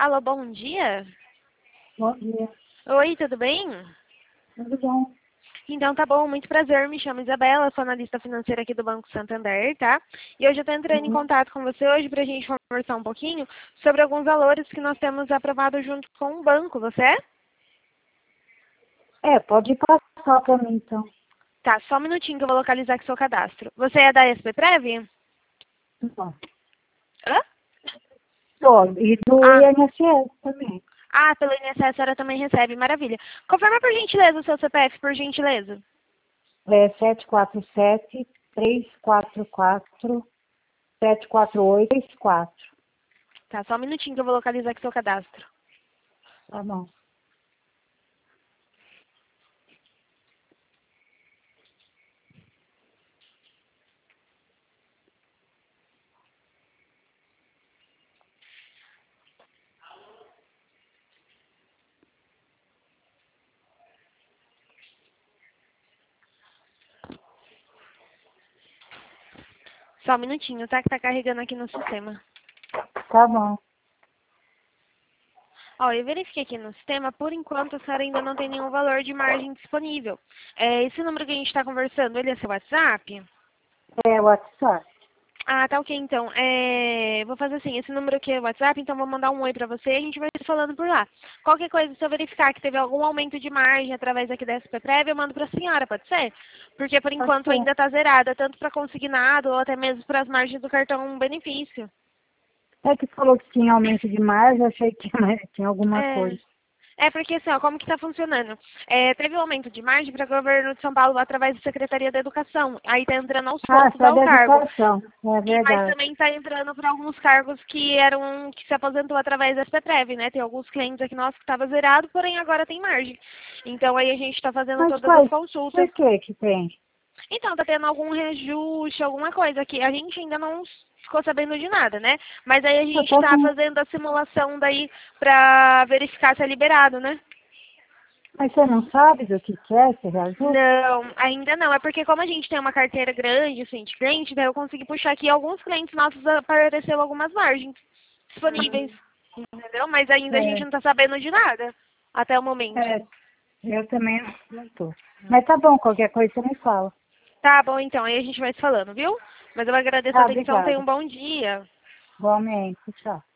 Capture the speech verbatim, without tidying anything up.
Alô, bom dia. Bom dia. Oi, tudo bem? Tudo bom? Então tá bom, muito prazer, me chamo Isabela, sou analista financeira aqui do Banco Santander, tá? E hoje eu tô entrando em Uhum. contato com você hoje pra gente conversar um pouquinho sobre alguns valores que nós temos aprovado junto com o banco, você é? É, pode passar para mim então. Tá, só um minutinho que eu vou localizar aqui seu cadastro. Você é da S P Prev? Não. Hã? Tô, e do Ah, I N S S também. ah, pelo I N S S a senhora também recebe, maravilha. Confirma por gentileza o seu C P F, por gentileza. É sete quatro sete, três quatro quatro, sete quatro oito, três quatro. Tá, só um minutinho que eu vou localizar aqui seu cadastro. Tá bom. Só um minutinho, tá? Que tá carregando aqui no sistema. Tá bom. Ó, eu verifiquei aqui no sistema, por enquanto a senhora ainda não tem nenhum valor de margem disponível. É, esse número que a gente está conversando, ele é seu WhatsApp? É o WhatsApp. Ah, tá ok então. É, vou fazer assim, esse número aqui é o WhatsApp, então vou mandar um oi pra você e a gente vai se falando por lá. Qualquer coisa, se eu verificar que teve algum aumento de margem através aqui da S P Prev, eu mando pra senhora, pode ser? Porque por Pode enquanto ser. ainda tá zerada, tanto para consignado ou até mesmo para as margens do cartão benefício. É que falou que tinha aumento de margem, eu achei que tinha alguma É. coisa. É porque assim, ó, como que está funcionando? É, teve um aumento de margem para o governo de São Paulo através da Secretaria da Educação. Aí está entrando aos Ah, poucos só ao da cargo. educação. É E, mas verdade. também está entrando para alguns cargos que eram que se aposentou através da S P Prev, né? Tem alguns clientes aqui nossos que estava zerado, porém agora tem margem. Então aí a gente está fazendo Mas todas as quais? consultas. Por que que tem? Então, tá tendo algum reajuste, alguma coisa que a gente ainda não ficou sabendo de nada, né? Mas aí a Eu gente tô está com... fazendo a simulação daí para verificar se é liberado, né? Mas você não sabe do que que é esse reajuste? Não, ainda não. É porque como a gente tem uma carteira grande, assim, de cliente, daí eu consegui puxar aqui alguns clientes nossos apareceu algumas margens disponíveis, entendeu? Mas ainda a gente É, não tá sabendo de nada até o momento. é, eu também não tô. Mas tá bom, qualquer coisa você me fala. Tá bom, então, aí a gente vai se falando, viu? Mas eu agradeço a Tá, atenção, tenha obrigada. um bom dia. Igualmente, tchau.